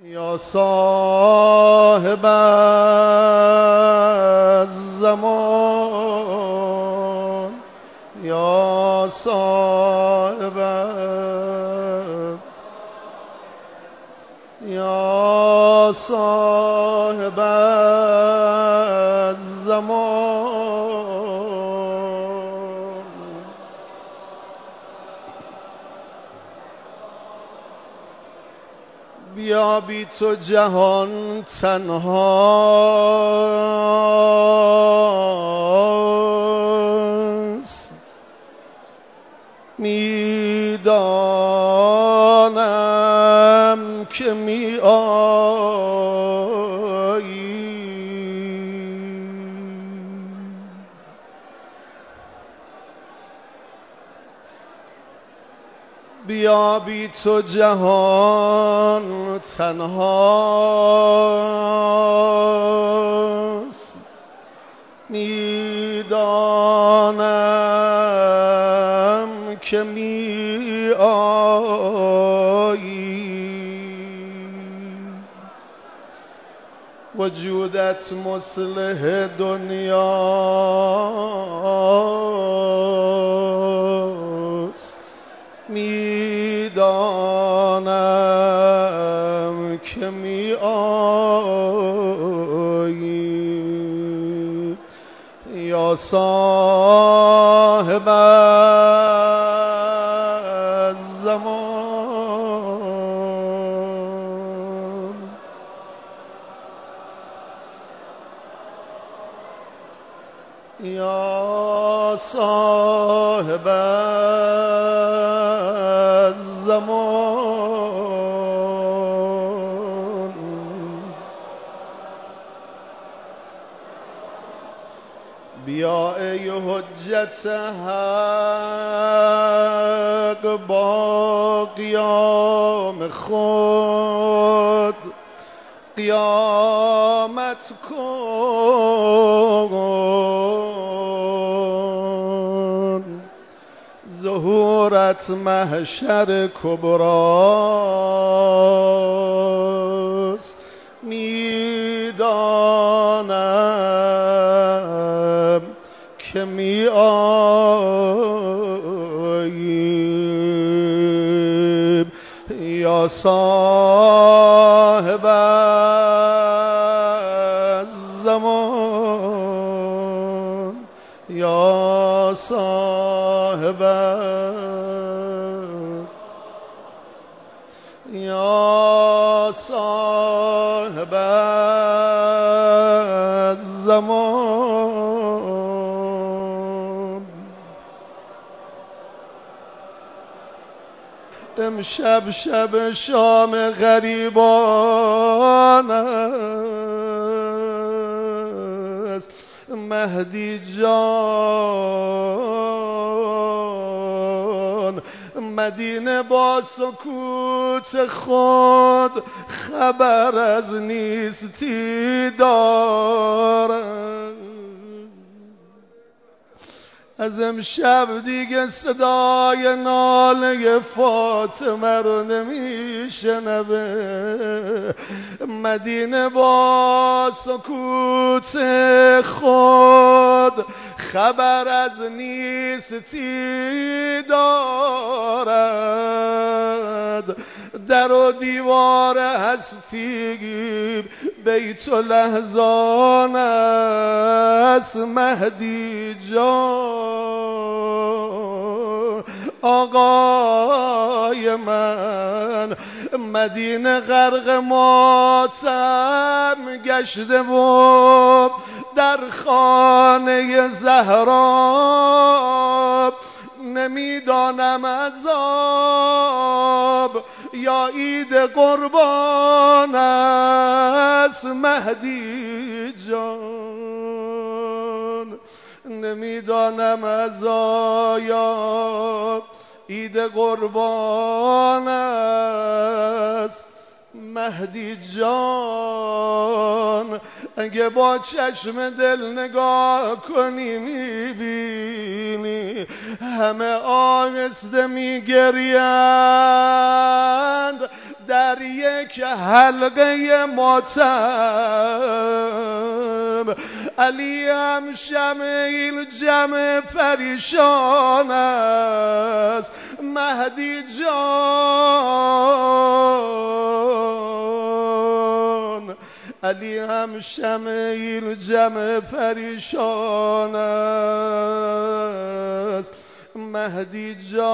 یا صاحب الزمان، یا صاحب الزمان، بیا بی تو جهان تنهاست، میدانم که می آیی، بیا بی تو جهان تنهاست، میدانم که می آیی، وجودت مصلح دنیاست، میدانم که می آیی، یا صاحب الزمان، یا صاحب الزمان، بیا ای حجت حق با قیام خود قیامت کن، ظهورت محشر کبراست، میدانم که می آیی، یا صاحب الزمان، یا صاحب الزمان. امشب شب شام غریبان است، مهدی جان مدینه با سکوت خود خبر از نیستی دارد، از امشب دیگه صدای ناله فاطمه رو نمیشنوه، مدینه با سکوت خود خبر از نیستی دارد، در و دیوار هستی بیت و لحظان است، مهدی جان آقای من، مدینه غرق ماتم گشته و در خانه زهرا نمیدانم عذاب یا عید قربان است، مهدی جان نمیدانم عذاب عید قربان است، مهدی جان اگه با چشم دل نگاه کنی میبینی همه آهسته میگریند در یک حلقه ماتم علی هم شمیل جمع پریشان است مهدی جان علی هم شمیل جمع پریشان است مهدی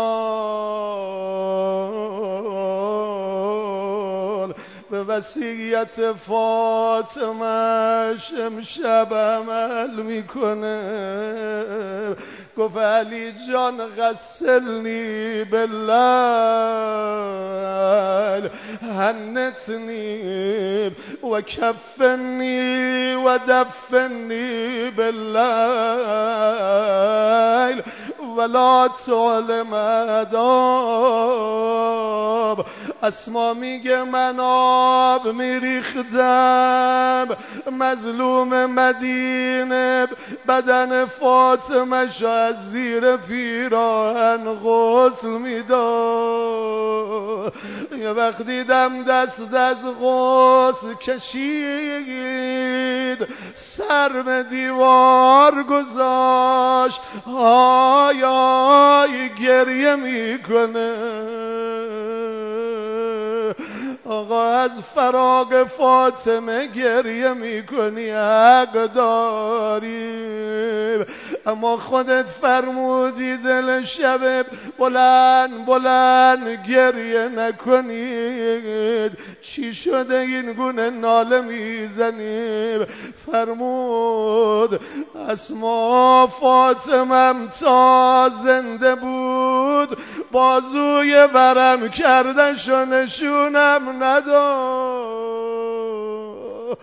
جان به وصیت فاطمه امشب عمل میکنه گفت علی جان غسلنی باللیل هنتنی و کفنی و دفنی باللیل ولا تعلم اداب اسما میگه من آب میریختم مظلوم مدینه بدن فاطمه شو از زیر پیراهن غسل میداد یه وقت دیدم دست از غسل کشید سر به دیوار گذاشت آی آی گریه میکنه آقا از فراق فاطمه گریه میکنی حق داری اما خودت فرمودی دل شب بلند بلند گریه نکنید چی شده این گونه ناله میزنیم فرمود اسما فاطمم تا زنده بود بازوی ورم کردش و نشونم نداد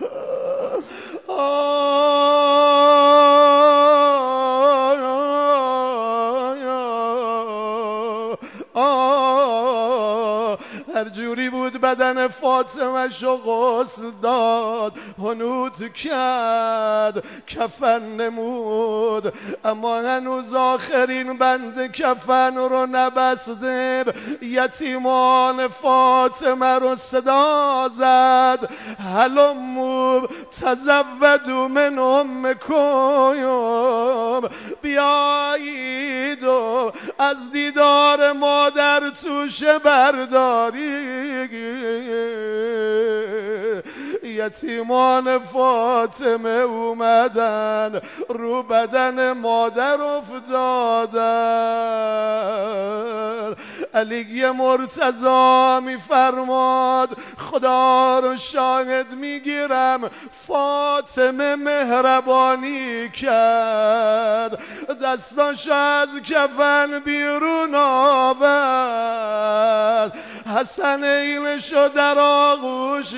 هر جوری بود بدن فاطمه شو غسل داد حنوط کرد کفن نمود اما هنوز آخرین بند کفن رو نبسته یتیمان فاطمه رو صدا زد هلمو تزودوا من امکم بیایید و از دیدار مادر توشه برداری یتیمان فاطمه اومدن رو بدن مادر افتادن علی مرتضی میفرماد خدا رو شاهد میگیرم فاطمه مهربانی کرد دستاش از کفن بیرون آورد حسن ایلشو در آغوش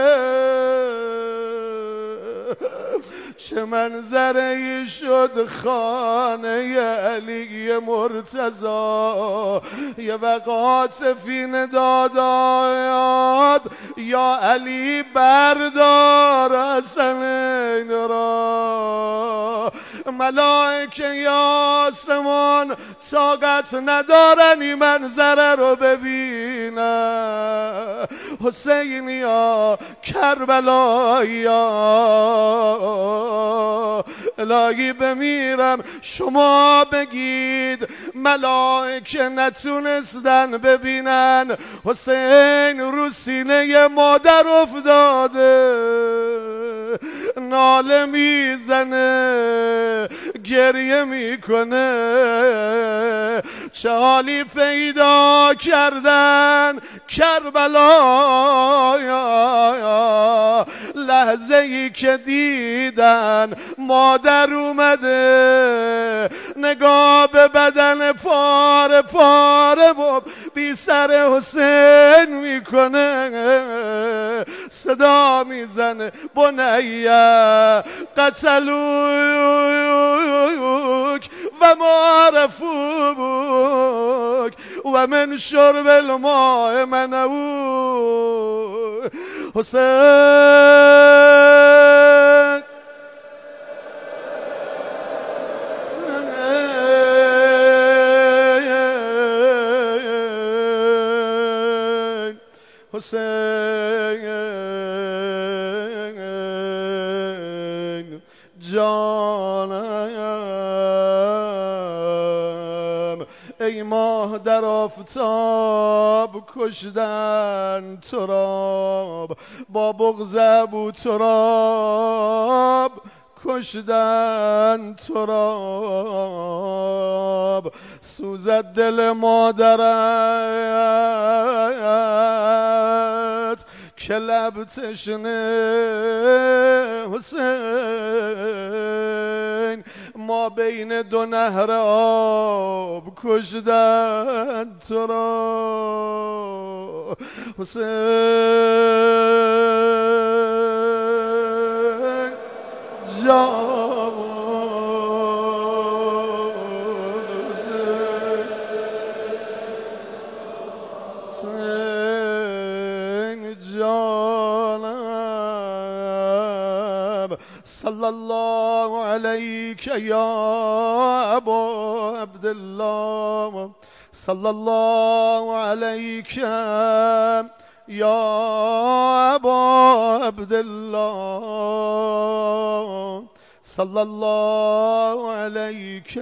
گرفت چه منظری شد خانه علی مرتضی یه وقت سفین داداد یا علی بردار حسنین را ملائکه یا آسمان طاقت ندارن این منظره رو ببینن حسین یا کربلا یا الهی بمیرم شما بگید ملائکه نتونستن ببینن حسین رو سینه مادر افتاده ناله میزنه گریه میکنه چه حالی پیدا کردن کربلا لحظه ای که دیدن مادر اومده نگاه به بدن پاره پاره و بی سر حسین میکنه صدا میزنه بنیه قتلوک و معرفوک و من شرب الماء منعوک حسین حسین جانم ای ماه در آفتاب کشتن تو را با بغض ابوتراب کشتن تو را سوزد دل مادرت که لب تشنه حسین ما بین دو نهر آب کشتن تو را حسین جان جانم صلی الله علیک یا ابا عبدالله صلی الله علیک یا ابا عبدالله صلی الله علیک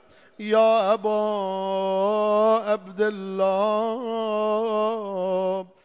یا ابا عبدالله